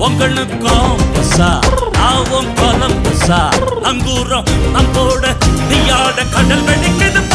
பொங்கலுக்கும் ஆவும் கொலம் அங்கூரம் நம்மோட நீயாட கடல் வெடிக்குது